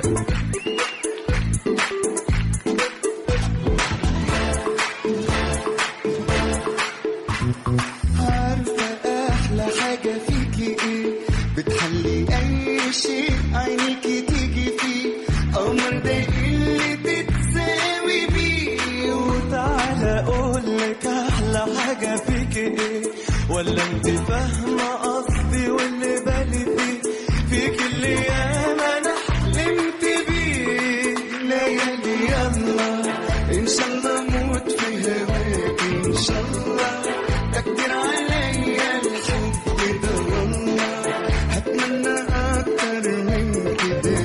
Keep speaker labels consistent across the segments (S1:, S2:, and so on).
S1: عارفة أحلى حاجة فيكي إيه؟ بتحلي أي شيء عينيكي تيجي فيه، قمر ده اللي تتساوي بيه. وتعالى أقولك أحلى حاجة فيكي إيه، ولا أنت فاهمة قصدي واللي بالي فيه؟ فيك اللي ياما أنا حلمت بيه، ليالي يلا إن شاء الله أموت في هواك إن شاء الله، ده كتير عليا الحب ده والله، هتمنى أكتر من كده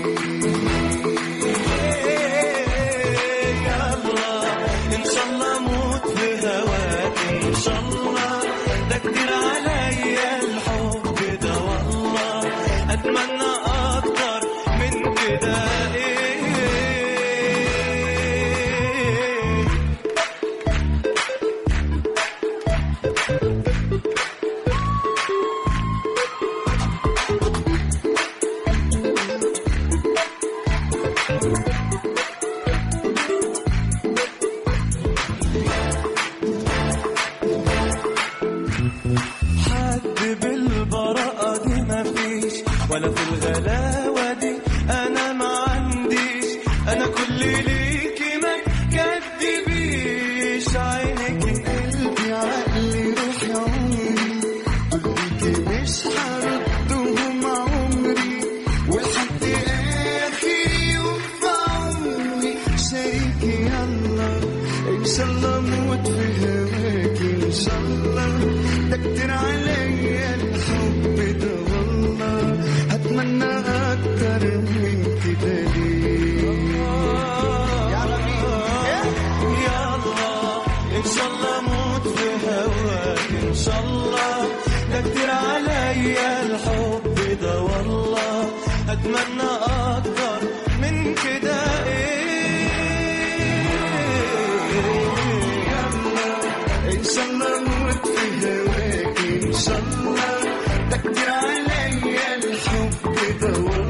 S1: يلا إن شاء الله أموت في هواك إن شاء الله، ده كتير عليا الحب ده والله، أتمنى أكتر من كده. حد بالبراءة دي مفيش، ولا في الغلاوة دي أنا ما عنديش، أنا كل ليكي ما تكدبيش، عينك قلبي عقلي روحي عمري، دول ليكي مش هردهم عمري، ولحد آخر يوم في عمري شريكي يلا إن شاء الله أموت في هواك إن شاء الله، ده كتير عليا الحب ده والله، هتمنى أكتر من كده يلا إن شاء الله أموت في هواك إن شاء الله، ده كتير عليا الحب ده والله، هتمنى أكتر من كده إن شاء الله أموت في هواك إن شاء الله، ده كتير عليا الحب ده والله.